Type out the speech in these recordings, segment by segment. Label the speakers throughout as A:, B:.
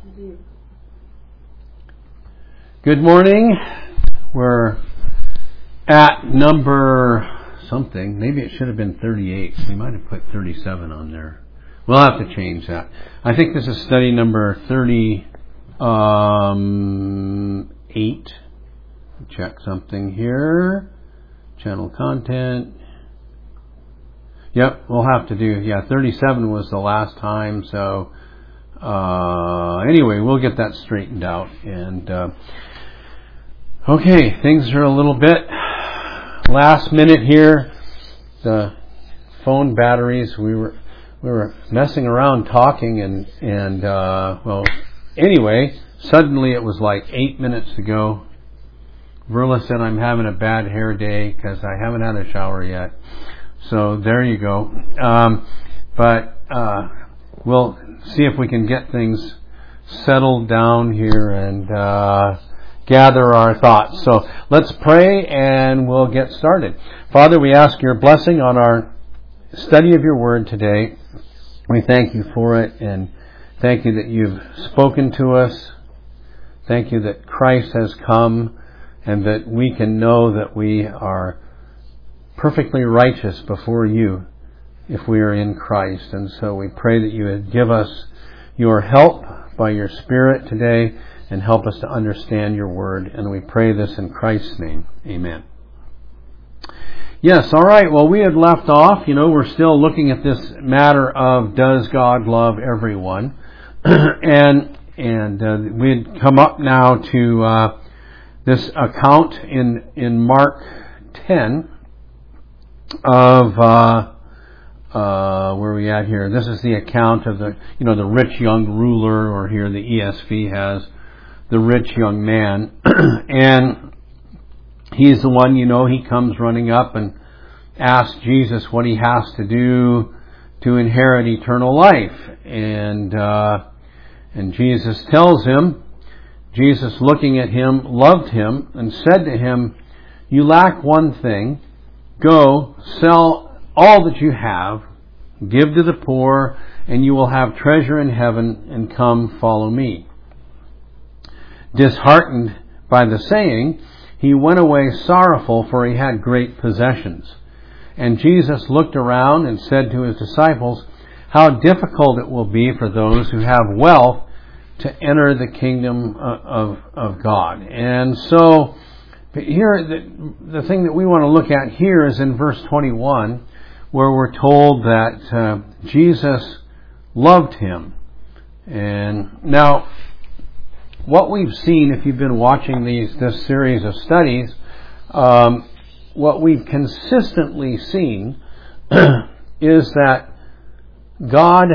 A: Good morning. We're at number something. Maybe it should have been 38. We might have put 37 on there. We'll have to change that. I think this is study number 38. Check something here. Channel content. Yep, we'll have to do, 37 was the last time, so anyway, we'll get that straightened out. And okay, things are a little bit last minute here. The phone batteries, we were messing around talking and anyway, suddenly it was like 8 minutes to go. Verla said I'm having a bad hair day because I haven't had a shower yet. So there you go. But we'll see if we can get things settled down here and gather our thoughts. So let's pray and we'll get started. Father, we ask your blessing on our study of your word today. We thank you for it and thank you that you've spoken to us. Thank you that Christ has come and that we can know that we are perfectly righteous before you if we are in Christ. And so we pray that you would give us your help by your Spirit today and help us to understand your word. And we pray this in Christ's name. Amen. Yes, all right. Well, we had left off. We're still looking at this matter of does God love everyone? and we'd come up now to this account in Mark 10 of where are we at here? This is the account of the rich young ruler, or here the ESV has the rich young man, and he's the one, he comes running up and asks Jesus what he has to do to inherit eternal life, and Jesus tells him. Jesus, looking at him, loved him and said to him, "You lack one thing. Go, sell all that you have, give to the poor, and you will have treasure in heaven, and come follow me." Disheartened by the saying, he went away sorrowful, for he had great possessions. And Jesus looked around and said to his disciples, "How difficult it will be for those who have wealth to enter the kingdom of God." And so here, the thing that we want to look at here is in verse 21, where we're told that Jesus loved him. And now, what we've seen, if you've been watching this series of studies, what we've consistently seen is that God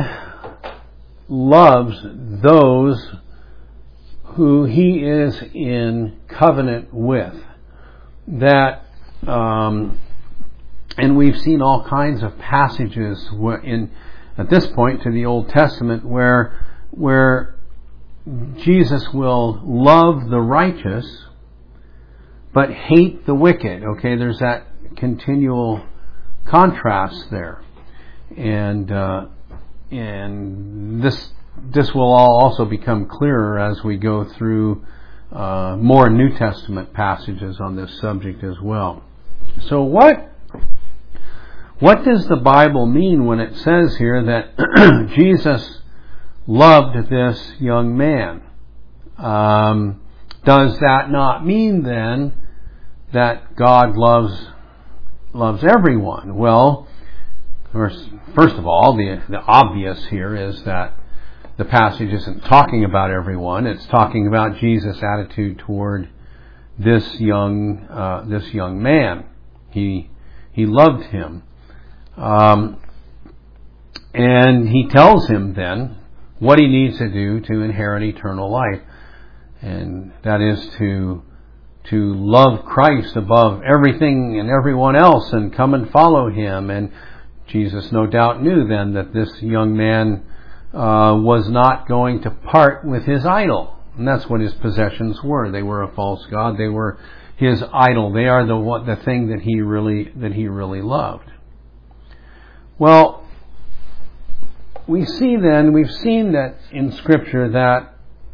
A: loves those who he is in covenant with. That, and we've seen all kinds of passages at this point to the Old Testament where Jesus will love the righteous but hate the wicked. Okay, there's that continual contrast there, and this will all also become clearer as we go through more New Testament passages on this subject as well. So what does the Bible mean when it says here that Jesus loved this young man? Does that not mean then that God loves everyone? Well, first of all, the obvious here is that the passage isn't talking about everyone. It's talking about Jesus' attitude toward this young man. He loved him, and he tells him then what he needs to do to inherit eternal life, and that is to love Christ above everything and everyone else, and come and follow him. And Jesus no doubt knew then that this young man was not going to part with his idol. And that's what his possessions were. They were a false god. They were his idol. They are the thing that he really loved. Well, we've seen that in Scripture that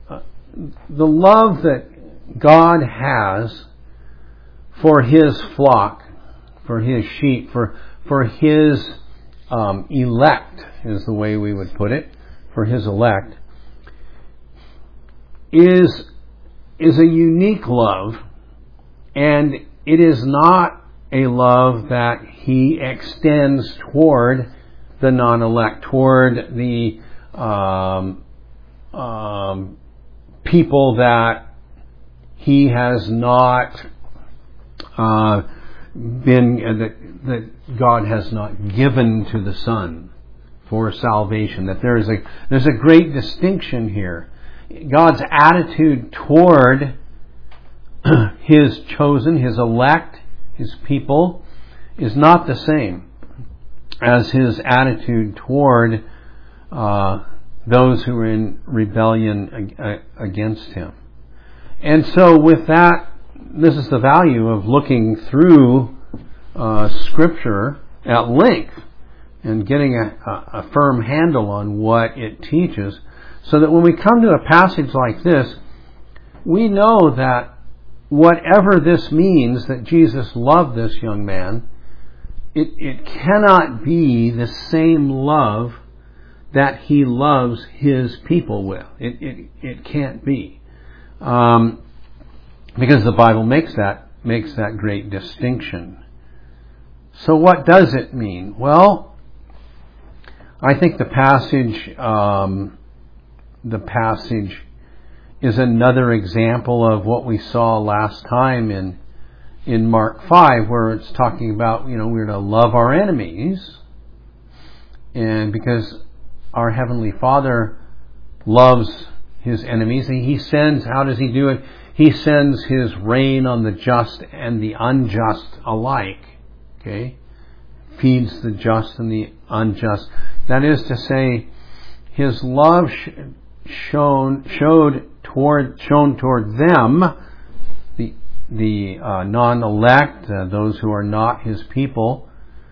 A: the love that God has for His flock, for His sheep, for His elect, is the way we would put it, for His elect, is a unique love, and it is not a love that He extends toward the non-elect, toward the people that He has not that God has not given to the Son for salvation. That there's a great distinction here. God's attitude toward His chosen, His elect, His people is not the same as His attitude toward those who are in rebellion against Him. And so with that, this is the value of looking through Scripture at length and getting a firm handle on what it teaches, so that when we come to a passage like this, we know that whatever this means, that Jesus loved this young man, it cannot be the same love that He loves His people with. It can't be. Because the Bible makes that great distinction. So what does it mean? Well, I think the passage is another example of what we saw last time in Mark 5, where it's talking about, we're to love our enemies. And because our Heavenly Father loves His enemies, He sends, how does He do it? He sends His rain on the just and the unjust alike. Okay? Feeds the just and the unjust. That is to say, His love shown toward them, the non-elect, those who are not His people,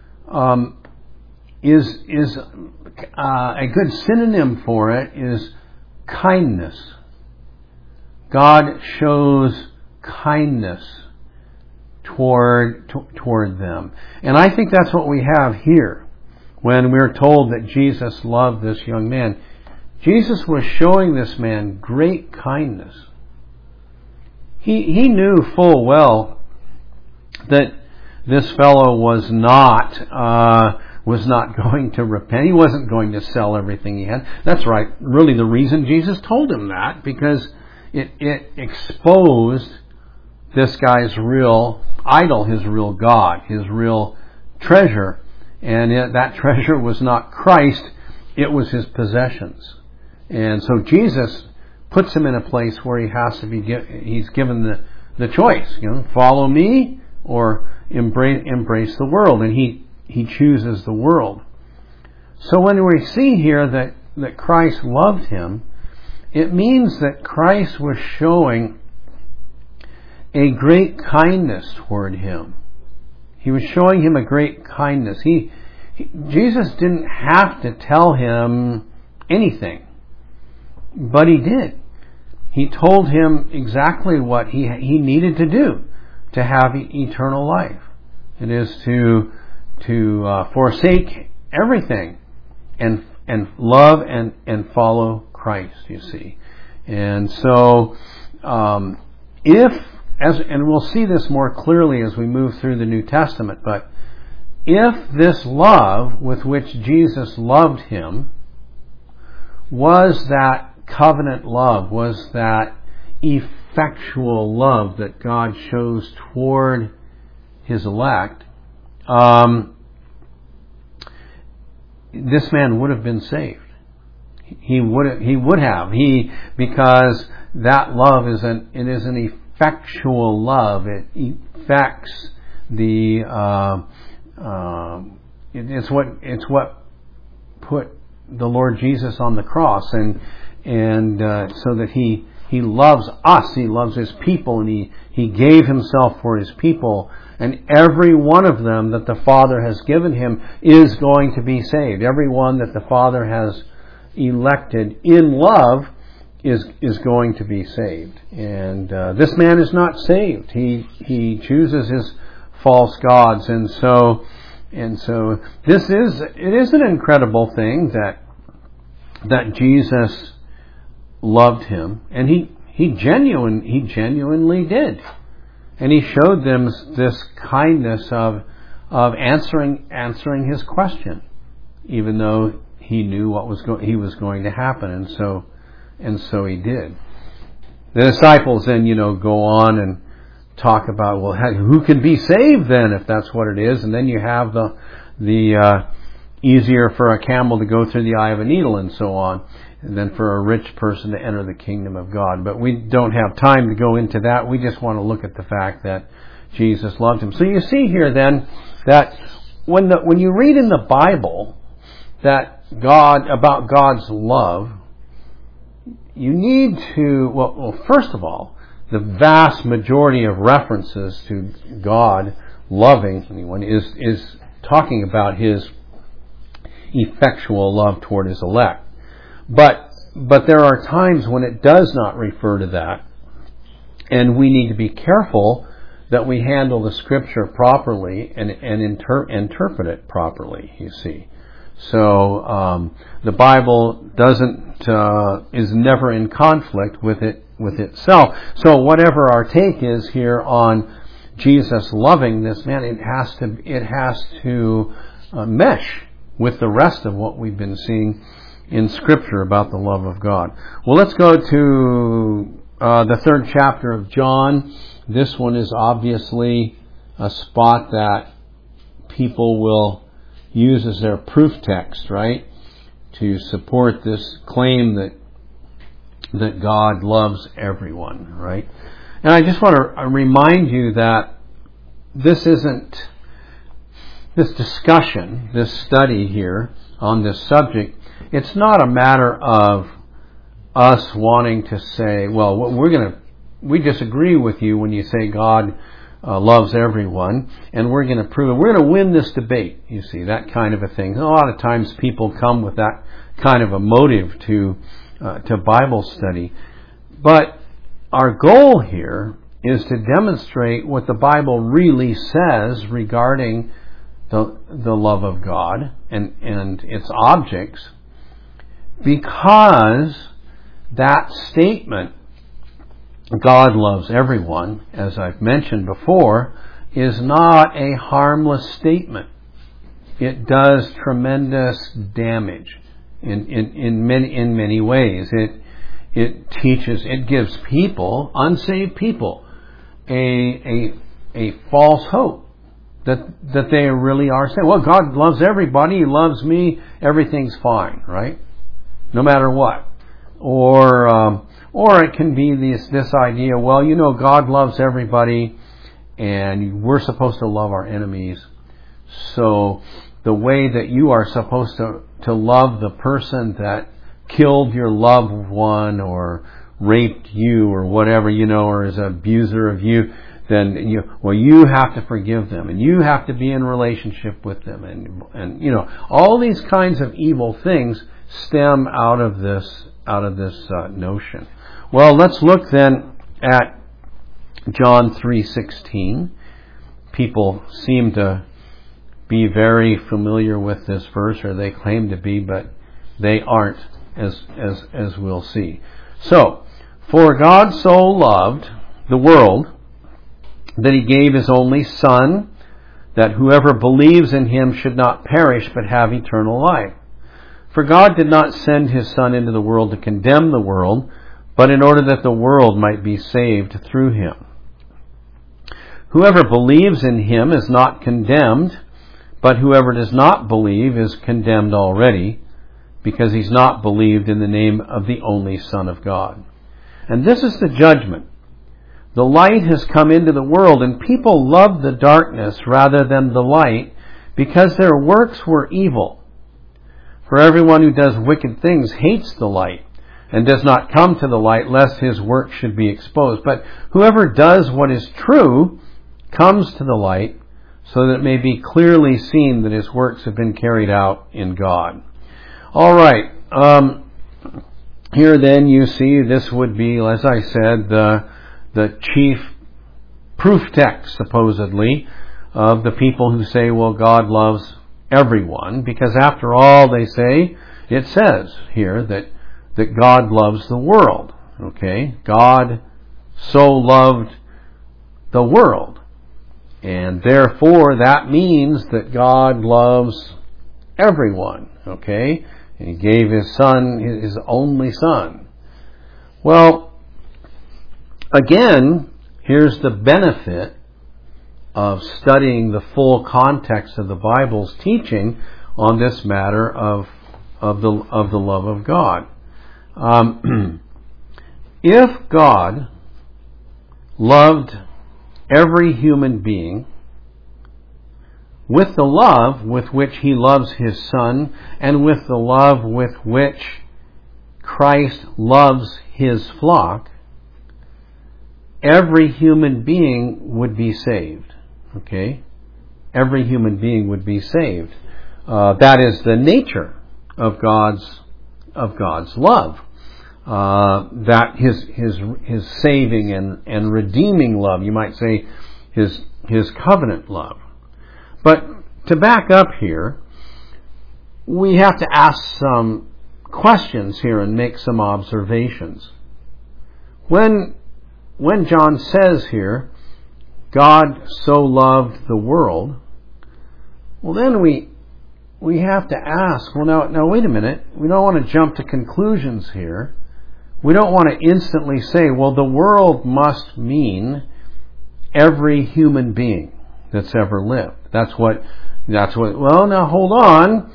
A: is a good synonym for it is kindness. God shows kindness toward them. And I think that's what we have here when we're told that Jesus loved this young man. Jesus was showing this man great kindness. He knew full well that this fellow was not going to repent. He wasn't going to sell everything he had. That's right. Really the reason Jesus told him that, because it exposed this guy's real idol, his real God, his real treasure. And that treasure was not Christ, it was his possessions. And so Jesus puts him in a place where he's given the choice, follow me or embrace the world. And he chooses the world. So when we see here that Christ loved him, it means that Christ was showing a great kindness toward him. He was showing him a great kindness. Jesus didn't have to tell him anything, but he did. He told him exactly what he needed to do to have eternal life. It is to forsake everything and love and follow Christ, you see. And so, and we'll see this more clearly as we move through the New Testament, but if this love with which Jesus loved him was that covenant love, was that effectual love that God shows toward his elect, this man would have been saved. He would have. Because that love is an effectual love. It effects it's what put the Lord Jesus on the cross, and so that he loves us, he loves his people, and he gave himself for his people, and every one of them that the Father has given him is going to be saved. Every one that the Father has elected in love is going to be saved. And this man is not saved. He chooses his false gods, and so it is an incredible thing that Jesus loved him, and he genuinely did, and he showed them this kindness of answering his question, even though he knew what was going to happen, and so he did. The disciples then go on and talk about, well, who can be saved then, if that's what it is? And then you have the easier for a camel to go through the eye of a needle and so on, and then for a rich person to enter the kingdom of God. But we don't have time to go into that. We just want to look at the fact that Jesus loved him. So you see here then that when you read in the Bible that about God's love, you need to, well, first of all, the vast majority of references to God loving anyone is talking about his effectual love toward his elect. But there are times when it does not refer to that, and we need to be careful that we handle the Scripture properly and interpret it properly, you see. So the Bible is never in conflict with itself. So whatever our take is here on Jesus loving this man, it has to mesh with the rest of what we've been seeing in Scripture about the love of God. Well, let's go to the 3rd chapter of John. This one is obviously a spot that people will use as their proof text, right, to support this claim that God loves everyone, right? And I just want to remind you that this discussion, this study here on this subject, it's not a matter of us wanting to say, well, we disagree with you when you say God loves everyone, and we're going to prove it. We're going to win this debate, you see, that kind of a thing. A lot of times people come with that kind of a motive to Bible study. But our goal here is to demonstrate what the Bible really says regarding the love of God and its objects, because that statement, God loves everyone, as I've mentioned before, is not a harmless statement. It does tremendous damage in many ways. It teaches, it gives people, unsaved people, a false hope that they really are saying, well, God loves everybody, He loves me, everything's fine, right? No matter what. Or it can be this idea, well, God loves everybody, and we're supposed to love our enemies. So the way that you are supposed to love the person that killed your loved one or raped you or whatever, or is an abuser of you, then you have to forgive them, and you have to be in relationship with them, and all these kinds of evil things stem out of this notion. Well, let's look then at John 3:16. People seem to be very familiar with this verse, or they claim to be, but they aren't, as we'll see. So, for God so loved the world that He gave His only Son, that whoever believes in Him should not perish but have eternal life. For God did not send His Son into the world to condemn the world, but in order that the world might be saved through Him. Whoever believes in Him is not condemned, but whoever does not believe is condemned already, because he's not believed in the name of the only Son of God. And this is the judgment. The light has come into the world, and people loved the darkness rather than the light, because their works were evil. For everyone who does wicked things hates the light, and does not come to the light, lest his work should be exposed. But whoever does what is true comes to the light, so that it may be clearly seen that his works have been carried out in God. All right. here then you see this would be, as I said, the chief proof text, supposedly, of the people who say, well, God loves everyone, because after all, they say, it says here that God loves the world. Okay? God so loved the world. And therefore, that means that God loves everyone. Okay? And He gave His Son, His only Son. Well, again, here's the benefit of studying the full context of the Bible's teaching on this matter of the love of God. If God loved every human being with the love with which He loves His Son, and with the love with which Christ loves His flock, every human being would be saved. Okay? Every human being would be saved. That is the nature of God's love. That His saving and redeeming love. You might say His covenant love. But to back up here, we have to ask some questions here and make some observations. When John says here, God so loved the world, well then we have to ask, well now wait a minute, we don't want to jump to conclusions here. We don't want to instantly say, well, the world must mean every human being that's ever lived. That's what, well, now hold on.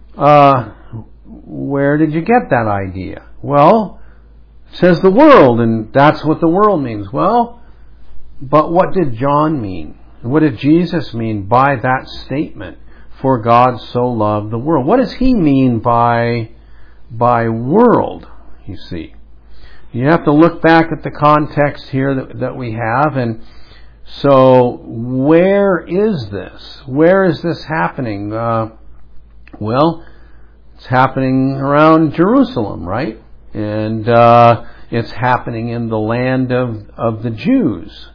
A: Where did you get that idea? Well, it says the world, and that's what the world means. Well, but what did John mean? What did Jesus mean by that statement? For God so loved the world. What does He mean by world, you see? You have to look back at the context here that we have, and so where is this? Where is this happening? Well, it's happening around Jerusalem, right? And it's happening in the land of the Jews.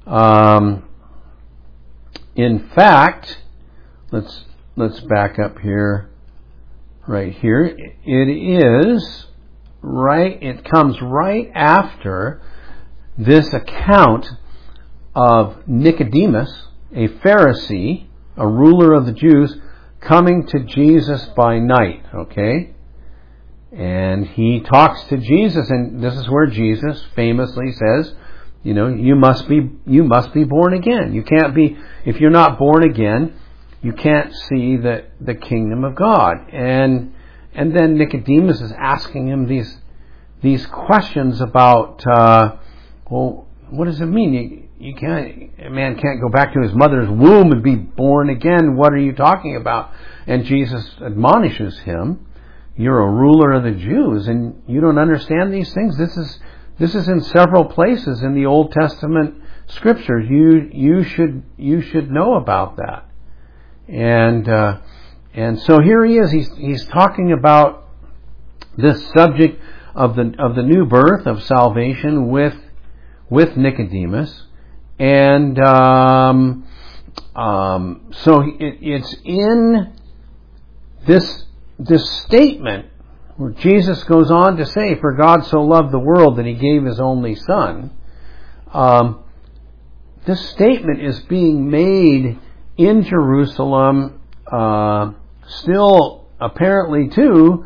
A: In fact, let's back up here, right here. It comes right after this account of Nicodemus, a Pharisee, a ruler of the Jews, coming to Jesus by night, okay? And he talks to Jesus, and this is where Jesus famously says, you must be born again. You can't be, if you're not born again, you can't see the kingdom of God. And then Nicodemus is asking him these questions about, well, what does it mean? A man can't go back to his mother's womb and be born again. What are you talking about? And Jesus admonishes him, you're a ruler of the Jews and you don't understand these things. This is in several places in the Old Testament scriptures. You should know about that. And so here he is. He's talking about this subject of the new birth of salvation with Nicodemus, and so it's in this statement where Jesus goes on to say, "For God so loved the world that He gave His only Son." This statement is being made in Jerusalem, still apparently to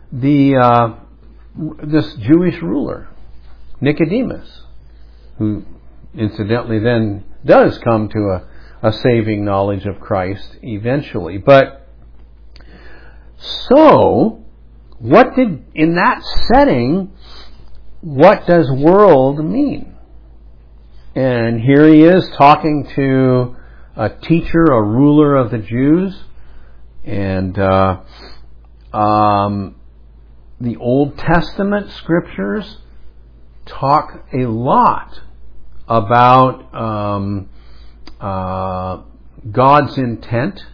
A: this Jewish ruler, Nicodemus, who incidentally then does come to a saving knowledge of Christ eventually. But so, in that setting, what does world mean? And here he is talking to a teacher, a ruler of the Jews, and the Old Testament scriptures talk a lot about God's intent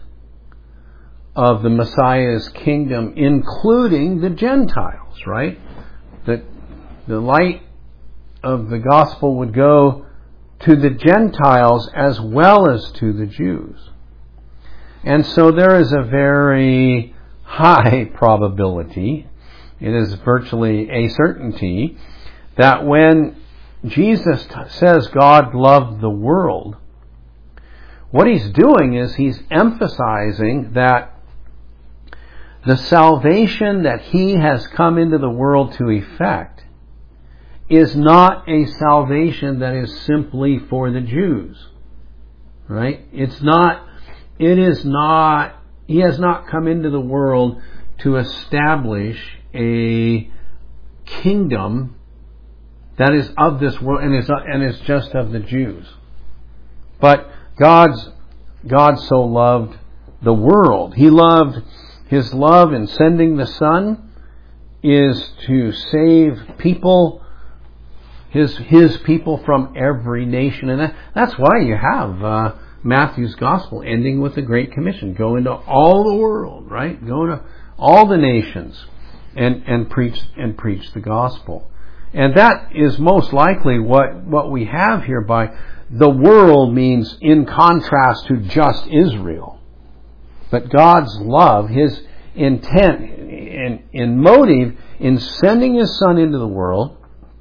A: of the Messiah's kingdom, including the Gentiles, right? that the light of the gospel would go to the Gentiles as well as to the Jews. And so there is a very high probability, it is virtually a certainty, that when Jesus says God loved the world, what he's doing is he's emphasizing that the salvation that he has come into the world to effect is not a salvation that is simply for the Jews. Right? He has not come into the world to establish a kingdom that is of this world and is just of the Jews. But God so loved the world. His love in sending the Son is to save people, his people from every nation. And that's why you have Matthew's Gospel ending with the Great Commission. Go into all the world, right? Go to all the nations and preach the Gospel. And that is most likely what we have here by the world means in contrast to just Israel. But God's love, His intent and motive in sending His Son into the world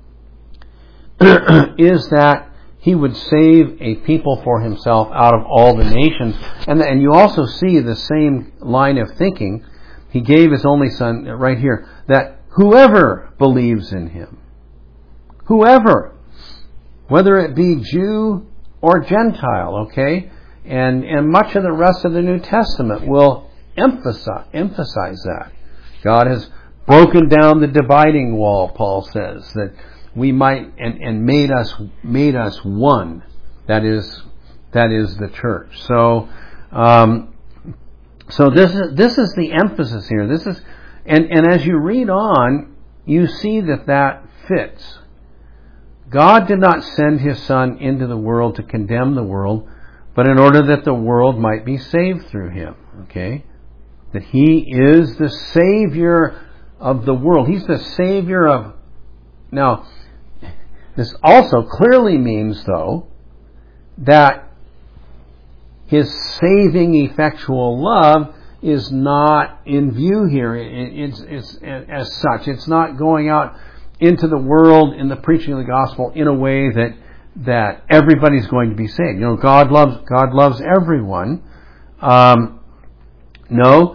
A: is that He would save a people for Himself out of all the nations. And you also see the same line of thinking. He gave His only Son right here, that whoever believes in Him, whoever, whether it be Jew or Gentile, okay? And much of the rest of the New Testament will emphasize that. God has broken down the dividing wall, Paul says, that we might and made us one. That is the church. So this is the emphasis here. This is and as you read on, you see that fits. God did not send His Son into the world to condemn the world, but in order that the world might be saved through Him. Okay? That He is the Savior of the world. He's the Savior of... Now, this also clearly means, though, that His saving effectual love is not in view here. It's as such. It's not going out into the world in the preaching of the gospel in a way that everybody's going to be saved. You know, God loves everyone. No,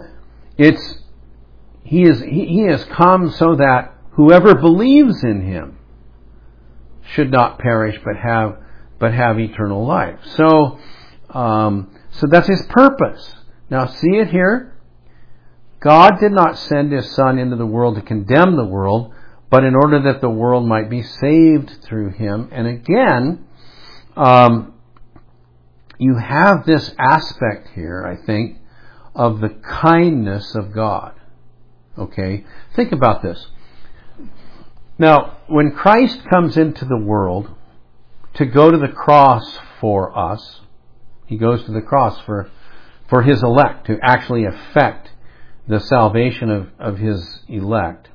A: He has come so that whoever believes in Him should not perish but have eternal life. So that's His purpose. Now see it here. God did not send His Son into the world to condemn the world, but in order that the world might be saved through Him. And again, you have this aspect here, I think, of the kindness of God. Okay? Think about this. Now, when Christ comes into the world to go to the cross for us, He goes to the cross for His elect, to actually effect the salvation of His elect.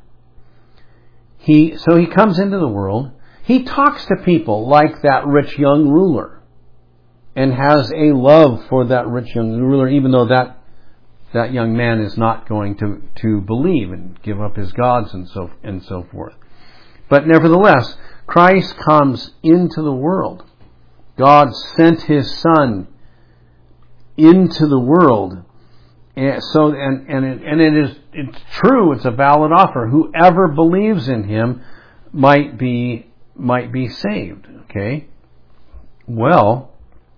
A: So He comes into the world. He talks to people like that rich young ruler and has a love for that rich young ruler, even though that young man is not going to believe and give up his gods and so forth. But nevertheless, Christ comes into the world. God sent His Son into the world. It's true, it's a valid offer. Whoever believes in Him might be saved. Okay? Well,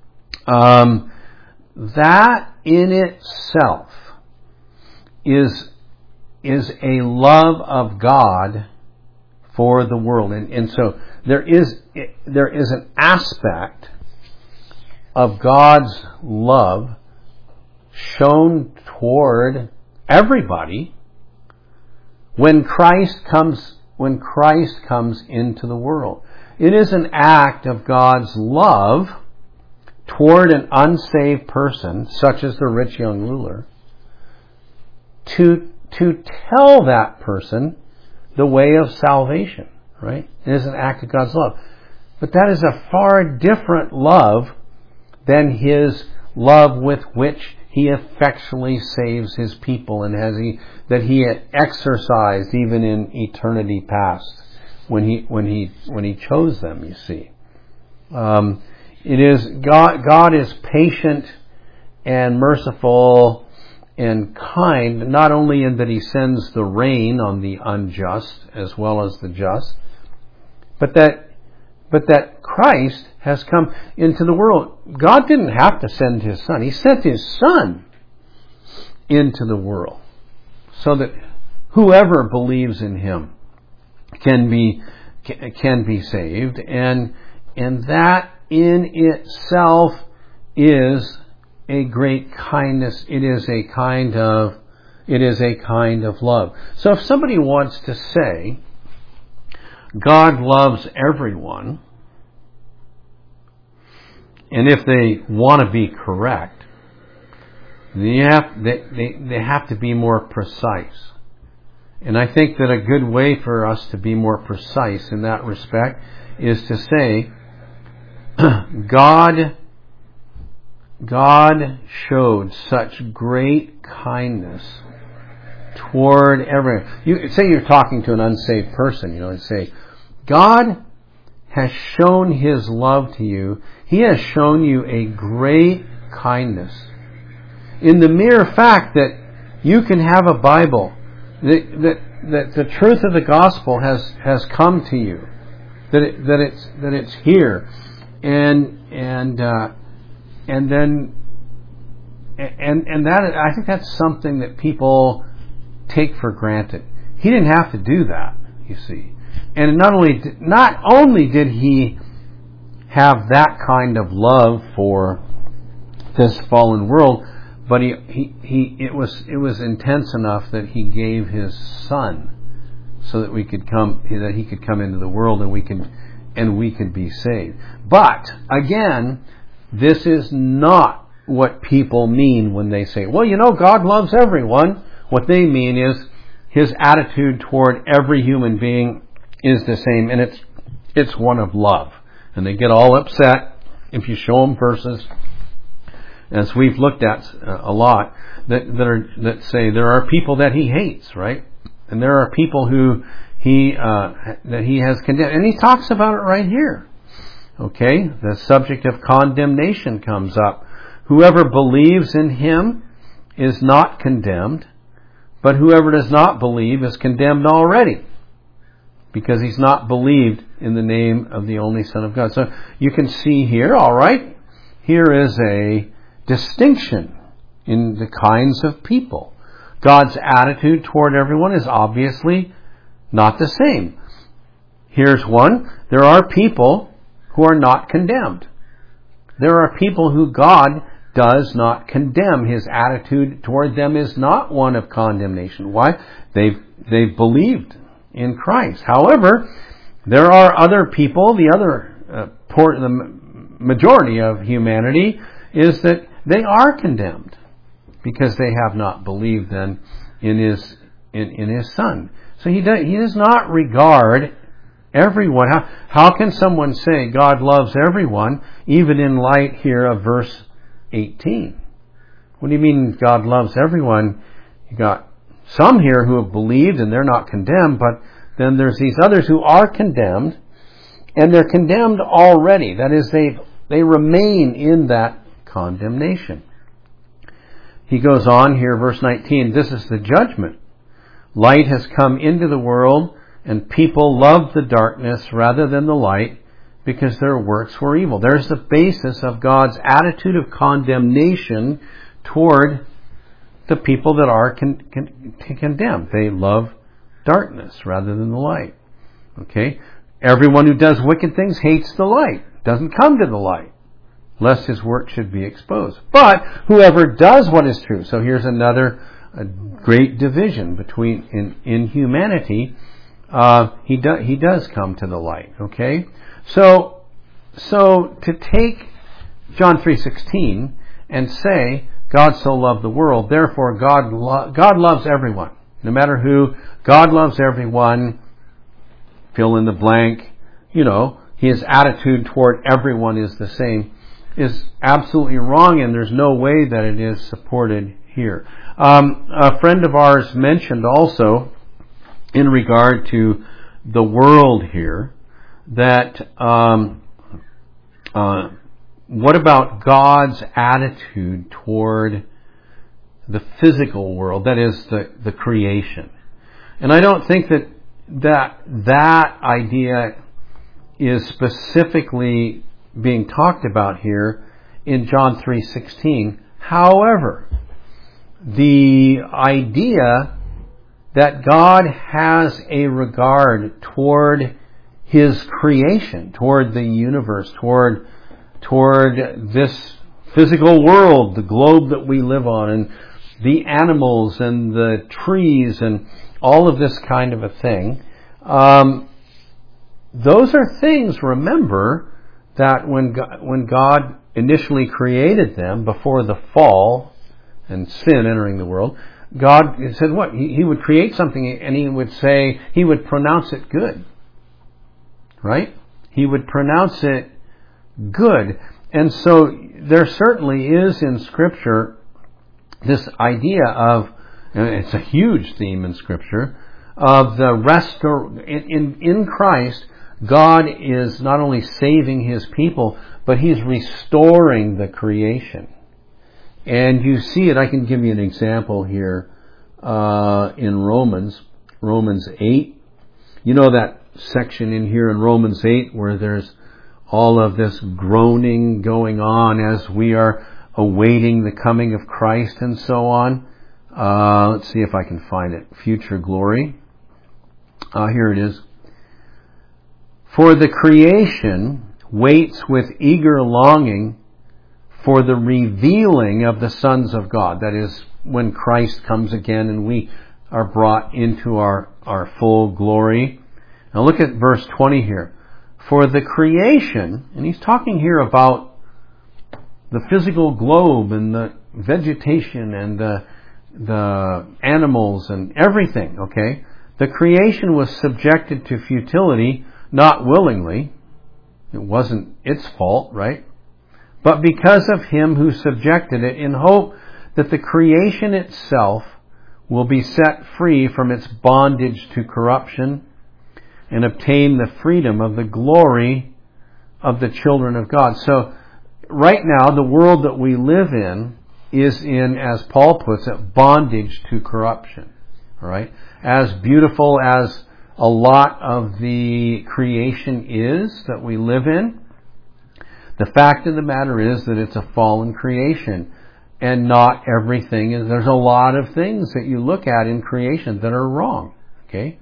A: that in itself is a love of God for the world. And so there is an aspect of God's love shown toward everybody when Christ comes into the world. It is an act of God's love toward an unsaved person, such as the rich young ruler, to tell that person the way of salvation, right? It is an act of God's love. But that is a far different love than His love with which He effectually saves His people, and that He exercised even in eternity past when He chose them. You see, it is God is patient and merciful and kind, not only in that He sends the rain on the unjust as well as the just, but that Christ has come into the world. God didn't have to send His Son. He sent His Son into the world so that whoever believes in Him can be saved, and that in itself is a great kindness. It is a kind of love. So if somebody wants to say God loves everyone, and if they want to be correct, they have to be more precise. And I think that a good way for us to be more precise in that respect is to say, God showed such great kindness toward everyone. Say you're talking to an unsaved person, and say, God has shown His love to you. He has shown you a great kindness. In the mere fact that you can have a Bible, that the truth of the gospel has come to you, that it's here, and that, I think that's something that people take for granted. He didn't have to do that, you see. And not only did He have that kind of love for this fallen world, but it was intense enough that He gave His Son so that He could come into the world and we could be saved. But again, this is not what people mean when they say, well, God loves everyone. What they mean is His attitude toward every human being is the same, and it's one of love. And they get all upset if you show them verses, as we've looked at a lot, that say there are people that He hates, right? And there are people who that He has condemned, and He talks about it right here. Okay, the subject of condemnation comes up. Whoever believes in Him is not condemned, but whoever does not believe is condemned already, because he's not believed in the name of the only Son of God. So you can see here, all right, here is a distinction in the kinds of people. God's attitude toward everyone is obviously not the same. Here's one. There are people who are not condemned. There are people who God does not condemn. His attitude toward them is not one of condemnation. Why? They've believed in Christ. However, there are other people, the majority of humanity is that they are condemned because they have not believed then in His Son. So He does not regard everyone. How can someone say God loves everyone, even in light here of verse 18? What do you mean God loves everyone? You got some here who have believed and they're not condemned, but then there's these others who are condemned, and they're condemned already. That is, they remain in that condemnation. He goes on here, verse 19, this is the judgment. Light has come into the world, and people love the darkness rather than the light, because their works were evil. There's the basis of God's attitude of condemnation toward the people that are condemned. They love darkness rather than the light. Okay? Everyone who does wicked things hates the light, doesn't come to the light, lest his work should be exposed. But whoever does what is true. So here's a great division between in humanity. He does come to the light. Okay? So to take John 3:16 and say God so loved the world, therefore God loves everyone, no matter who. God loves everyone. fill in the blank, his attitude toward everyone is the same, is absolutely wrong, and there's no way that it is supported here. A friend of ours mentioned also, in regard to the world here, that what about God's attitude toward the physical world, that is the creation? And I don't think that idea is specifically being talked about here in John 3:16. However, the idea that God has a regard toward His creation, toward the universe, toward this physical world, the globe that we live on, and the animals and the trees and all of this kind of a thing. Those are things, remember, that when God initially created them, before the fall and sin entering the world, God said what? He would create something and He would pronounce it good. Right? He would pronounce it good. And so there certainly is in Scripture this idea of, and it's a huge theme in Scripture, of the in Christ, God is not only saving His people, but He's restoring the creation. And you see it, I can give you an example here in Romans 8. You know that section in here in Romans 8 where there's all of this groaning going on as we are awaiting the coming of Christ and so on. Let's see if I can find it. Future glory. Here it is. For the creation waits with eager longing for the revealing of the sons of God. That is, when Christ comes again and we are brought into our full glory. Now look at verse 20 here. For the creation, and he's talking here about the physical globe and the vegetation and the animals and everything, okay? The creation was subjected to futility, not willingly. It wasn't its fault, right? But because of Him who subjected it, in hope that the creation itself will be set free from its bondage to corruption and obtain the freedom of the glory of the children of God. So, right now, the world that we live in is in, as Paul puts it, bondage to corruption. All right? As beautiful as a lot of the creation is that we live in, the fact of the matter is that it's a fallen creation. And not everything is. There's a lot of things that you look at in creation that are wrong. Okay?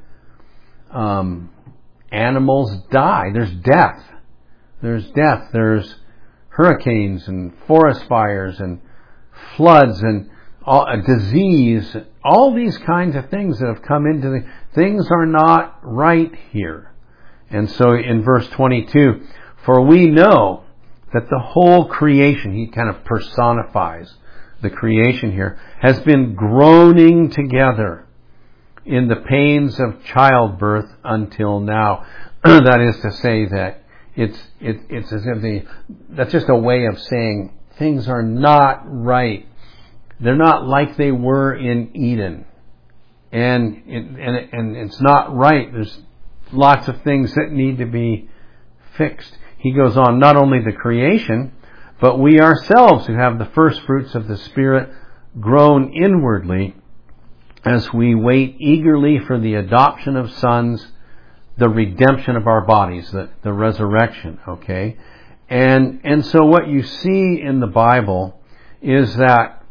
A: Animals die. There's death. There's hurricanes and forest fires and floods and disease. All these kinds of things that have come into things are not right here. And so in verse 22, for we know that the whole creation, he kind of personifies the creation here, has been groaning together in the pains of childbirth until now. That is to say that it's as if that's just a way of saying things are not right. They're not like they were in Eden. And it's not right. There's lots of things that need to be fixed. He goes on, not only the creation, but we ourselves who have the first fruits of the Spirit groan inwardly as we wait eagerly for the adoption of sons, the redemption of our bodies, the resurrection, okay? And so what you see in the Bible is that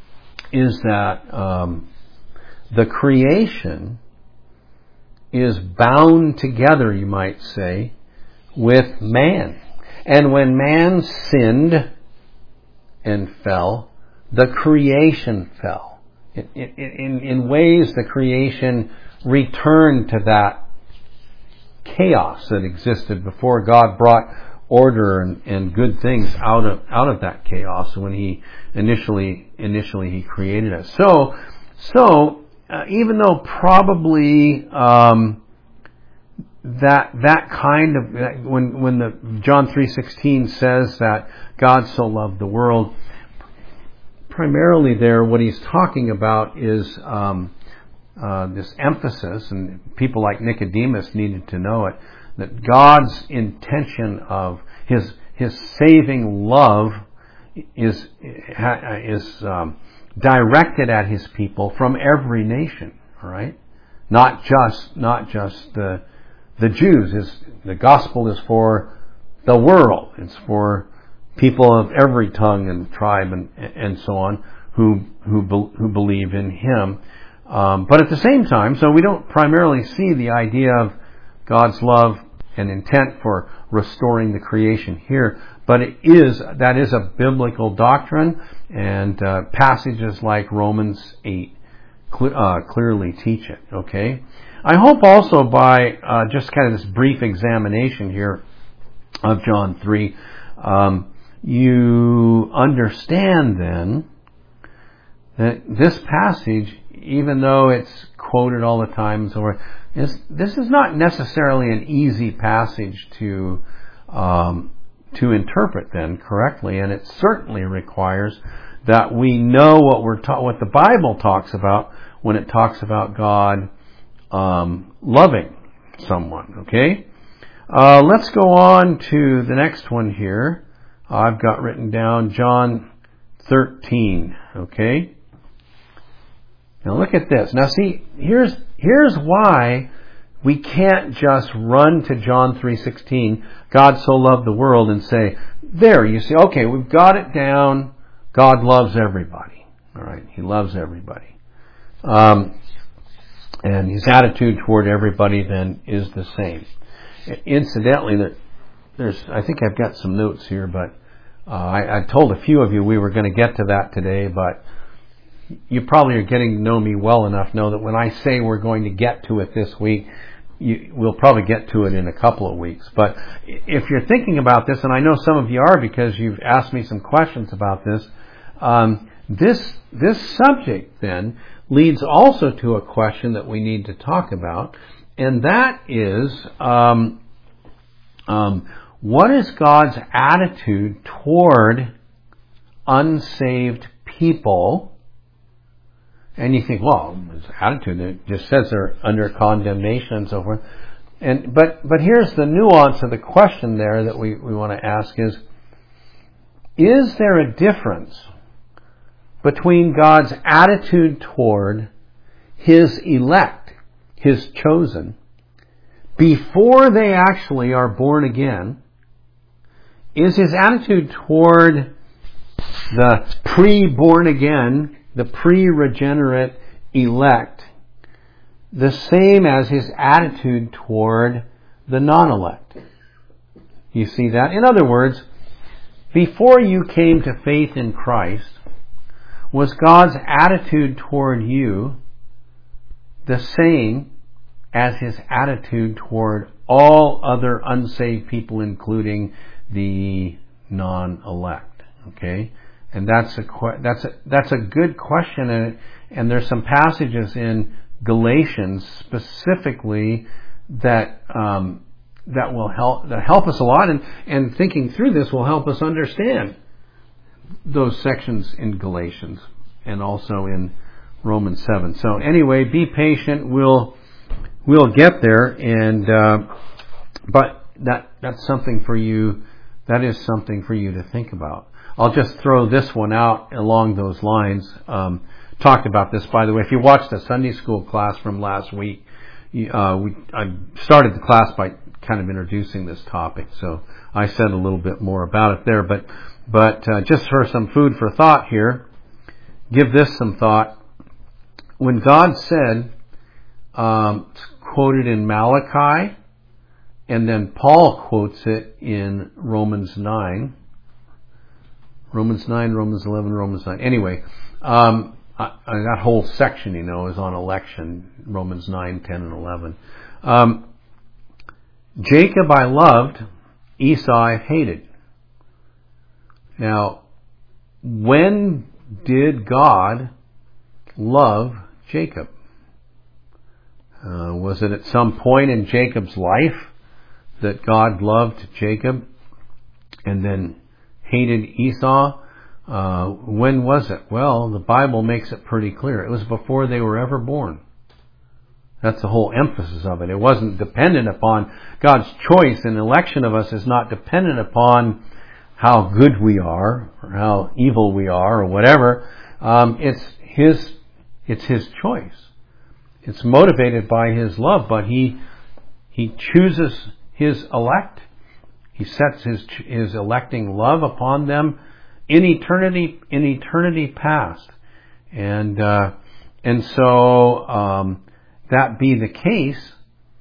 A: the creation is bound together, you might say, with man. And when man sinned and fell, the creation fell. In ways, the creation returned to that chaos that existed before God brought order and good things out of that chaos when He initially He created us. So even though probably that kind of, when the John 3:16 says that God so loved the world, primarily there what he's talking about is this emphasis, and people like Nicodemus needed to know it, that God's intention of his saving love is directed at his people from every nation. All right, not just the Jews. The gospel is for the world. It's for people of every tongue and tribe and so on who believe in him. But at the same time, so we don't primarily see the idea of God's love and intent for restoring the creation here, but that is a biblical doctrine, and passages like Romans 8 clearly teach it. Okay, I hope also by just kind of this brief examination here of John 3, you understand then that this passage, even though it's quoted all the time and so forth, this is not necessarily an easy passage to interpret then correctly, and it certainly requires that we know what the Bible talks about when it talks about God loving someone. Okay, let's go on to the next one here. I've got written down John 13. Okay. Now look at this. Now see, here's why we can't just run to John 3:16, God so loved the world, and say, there, you see, okay, we've got it down. God loves everybody. All right, he loves everybody. And his attitude toward everybody then is the same. Incidentally, I think I've got some notes here, but I told a few of you we were going to get to that today, but you probably are getting to know me well enough, know that when I say we're going to get to it this week, we'll probably get to it in a couple of weeks. But if you're thinking about this, and I know some of you are because you've asked me some questions about this, this subject then leads also to a question that we need to talk about, and that is, what is God's attitude toward unsaved people? And you think, well, his attitude, it just says they're under condemnation and so forth. But here's the nuance of the question there that we want to ask is there a difference between God's attitude toward his elect, his chosen, before they actually are born again? Is his attitude toward the pre-born again, the pre-regenerate elect, the same as his attitude toward the non-elect? You see that? In other words, before you came to faith in Christ, was God's attitude toward you the same as his attitude toward all other unsaved people, including the non-elect? Okay? And that's a good question, and there's some passages in Galatians specifically that will help us a lot, and thinking through this will help us understand those sections in Galatians and also in Romans 7. So anyway, be patient. We'll get there, and but that's something for you. That is something for you to think about. I'll just throw this one out along those lines. Talked about this, by the way. If you watched the Sunday school class from last week, I started the class by kind of introducing this topic, so I said a little bit more about it there. But just for some food for thought here, give this some thought. When God said, it's quoted in Malachi, and then Paul quotes it in Romans 9. Romans 9, Romans 11, Romans 9. Anyway, that whole section, is on election. Romans 9, 10, and 11. Jacob I loved, Esau I hated. Now, when did God love Jacob? Was it at some point in Jacob's life that God loved Jacob and then hated Esau? When was it? Well, the Bible makes it pretty clear. It was before they were ever born. That's the whole emphasis of it. It wasn't dependent upon God's choice and election of us is not dependent upon how good we are or how evil we are or whatever. It's His choice. It's motivated by His love, but He chooses His elect. He sets His electing love upon them in eternity past. And so, that be the case,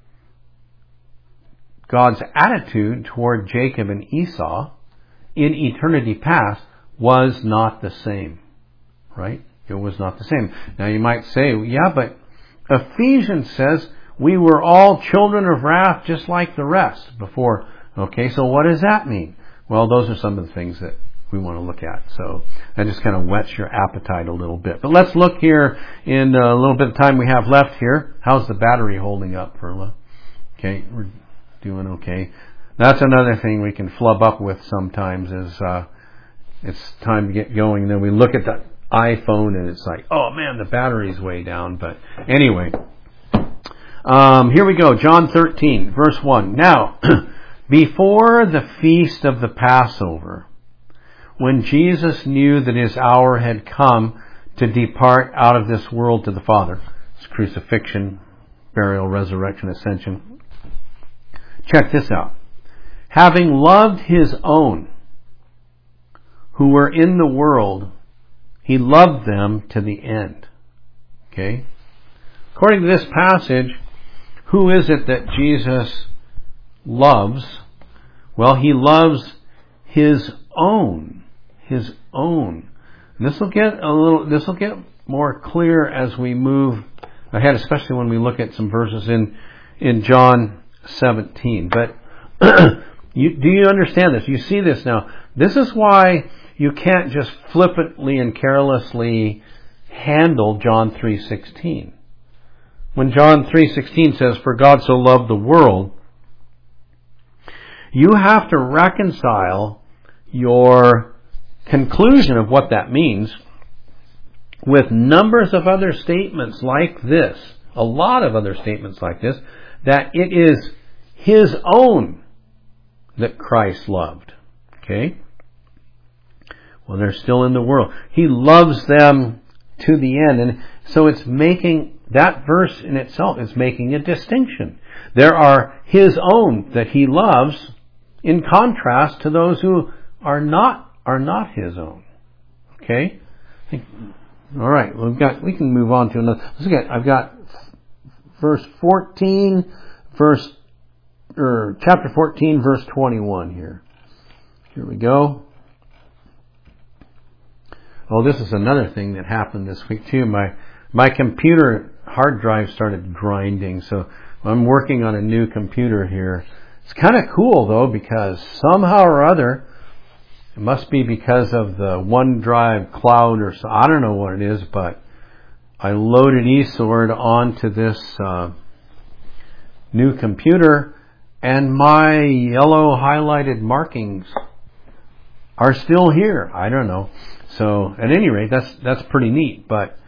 A: God's attitude toward Jacob and Esau in eternity past was not the same. Right? It was not the same. Now you might say, yeah, but Ephesians says we were all children of wrath just like the rest before. Okay, so what does that mean? Well, those are some of the things that we want to look at. So that just kind of whets your appetite a little bit. But let's look here in a little bit of time we have left here. How's the battery holding up, Perla? Okay, we're doing okay. That's another thing we can flub up with sometimes is it's time to get going. And then we look at the iPhone and it's like, oh man, the battery's way down. But anyway, here we go. John 13, verse 1. Now, before the feast of the Passover, when Jesus knew that His hour had come to depart out of this world to the Father, His crucifixion, burial, resurrection, ascension. Check this out. Having loved His own who were in the world, He loved them to the end. Okay? According to this passage, who is it that Jesus loves? Well, He loves His own. His own. And this will get more clear as we move ahead, especially when we look at some verses in John 17. But do you understand this? You see this now. This is why you can't just flippantly and carelessly handle John 3:16. When John 3:16 says, "For God so loved the world," you have to reconcile your conclusion of what that means with numbers of other statements like this, a lot of other statements like this, that it is His own that Christ loved. Okay? Well, they're still in the world. He loves them to the end. And so it's making, that verse in itself is making a distinction. There are His own that He loves in contrast to those who are not His own. Okay? All right. We can move on to another. Let's look at, I've got verse 14, chapter 14, verse 21 here. Here we go. Oh, this is another thing that happened this week too. My computer hard drive started grinding, so I'm working on a new computer here. It's kind of cool though, because somehow or other, it must be because of the OneDrive cloud or so. I don't know what it is, but I loaded eSword onto this new computer, and my yellow highlighted markings are still here. I don't know. So at any rate, that's pretty neat. But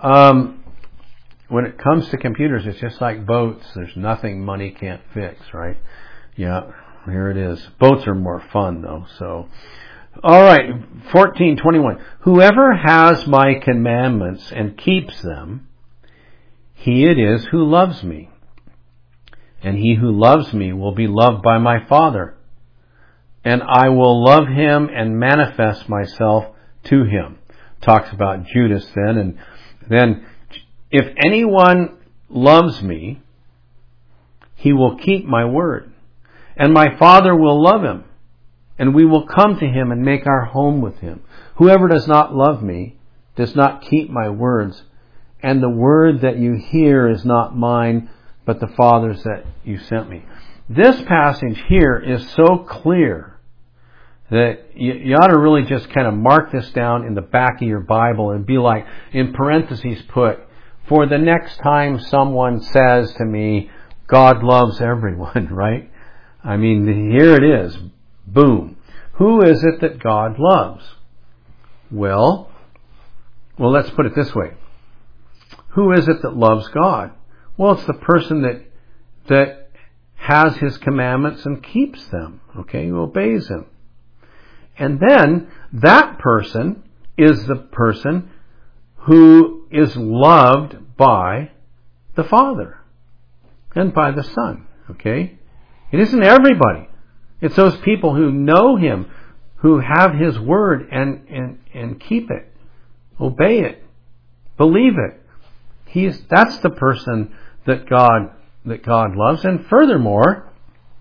A: when it comes to computers, it's just like boats. There's nothing money can't fix, right? Yeah, here it is. Boats are more fun though. So. All right, 14:21. Whoever has my commandments and keeps them, he it is who loves me. And he who loves me will be loved by my Father. And I will love him and manifest myself to him. Talks about Judas then. And then, if anyone loves me, he will keep my word. And my Father will love him. And we will come to him and make our home with him. Whoever does not love me does not keep my words. And the word that you hear is not mine, but the Father's that you sent me. This passage here is so clear that you ought to really just kind of mark this down in the back of your Bible and be like, in parentheses put, for the next time someone says to me, God loves everyone, right? I mean, here it is. Boom. Who is it that God loves? Well, let's put it this way. Who is it that loves God? Well, it's the person that has His commandments and keeps them, okay, who obeys Him. And then that person is the person who is loved by the Father and by the Son, okay? It isn't everybody. It's those people who know Him, who have His Word and keep it, obey it, believe it. That's the person that God loves. And furthermore,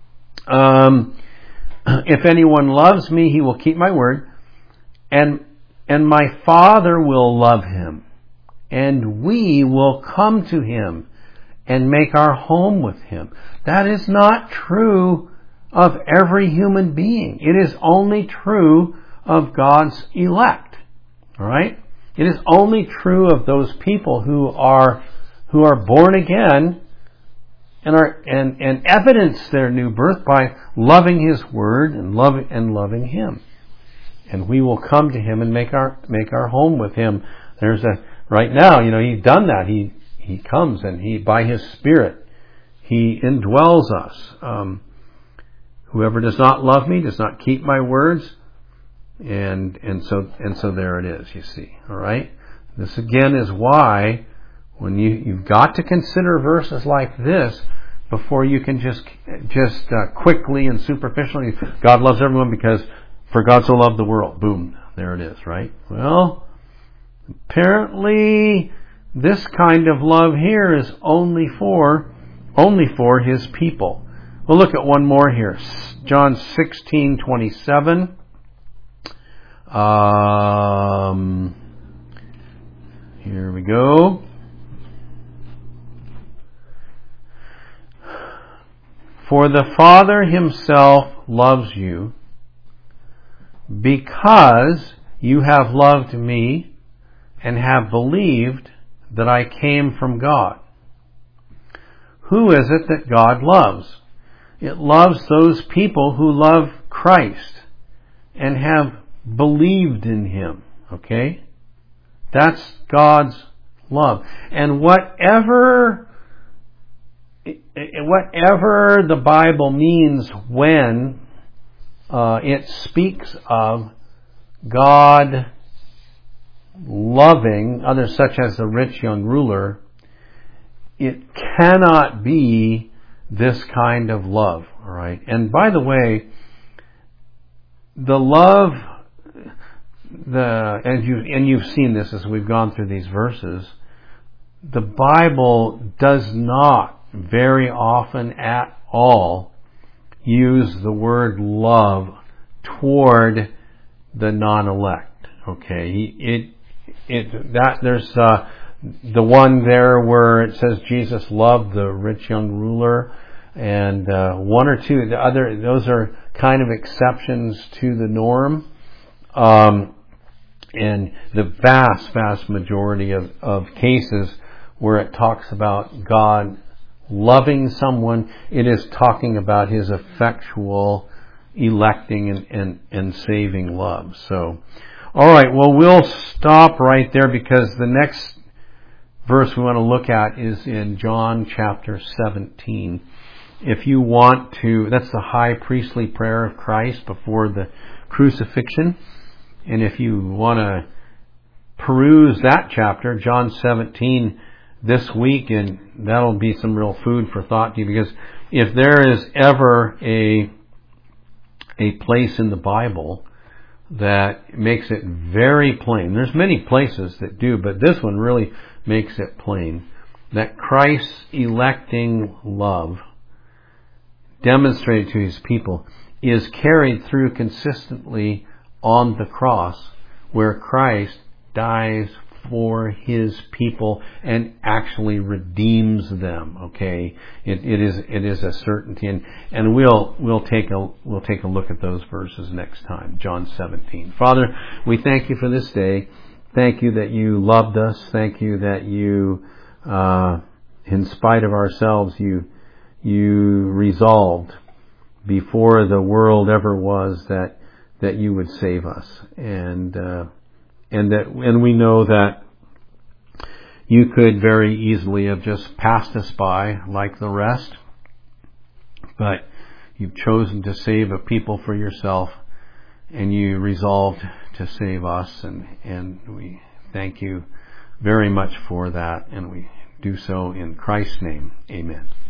A: if anyone loves me, he will keep my word, and my Father will love him, and we will come to him and make our home with him. That is not true of every human being. It is only true of God's elect. All right? It is only true of those people who are born again and evidence their new birth by loving His Word and loving Him. And we will come to Him and make our home with Him. Right now, He's done that. He comes and by His Spirit, He indwells us. Whoever does not love me does not keep my words. And so there it is, you see. All right? This again is why when you've got to consider verses like this before you can just quickly and superficially, God loves everyone because for God so loved the world. Boom. There it is, right? Well, apparently this kind of love here is only for His people. We'll look at one more here. John 16:27. Here we go. For the Father Himself loves you because you have loved me and have believed that I came from God. Who is it that God loves? It loves those people who love Christ and have believed in Him. Okay? That's God's love. And whatever the Bible means when it speaks of God loving others, such as the rich young ruler, it cannot be this kind of love. All right? And by the way, the love, and you've seen this as we've gone through these verses, the Bible does not very often at all use the word love toward the non-elect. Okay, there's the one there where it says Jesus loved the rich young ruler, and one or two those are kind of exceptions to the norm. And the vast majority of cases where it talks about God loving someone, it is talking about His effectual electing and saving love. So, all right, well, we'll stop right there because the next verse we want to look at is in John chapter 17. If you want to, that's the high priestly prayer of Christ before the crucifixion. And if you want to peruse that chapter, John 17, this week, and that'll be some real food for thought to you, because if there is ever a place in the Bible that makes it very plain, there's many places that do, but this one really makes it plain, that Christ's electing love demonstrated to His people is carried through consistently on the cross, where Christ dies for His people and actually redeems them. Okay, it is a certainty, and we'll take a look at those verses next time. John 17. Father, we thank You for this day. Thank You that You loved us. Thank You that You in spite of ourselves, you resolved before the world ever was that you would save us, and we know that you could very easily have just passed us by like the rest, but you've chosen to save a people for yourself, and you resolved to save us, and we thank you very much for that, and we do so in Christ's name. Amen.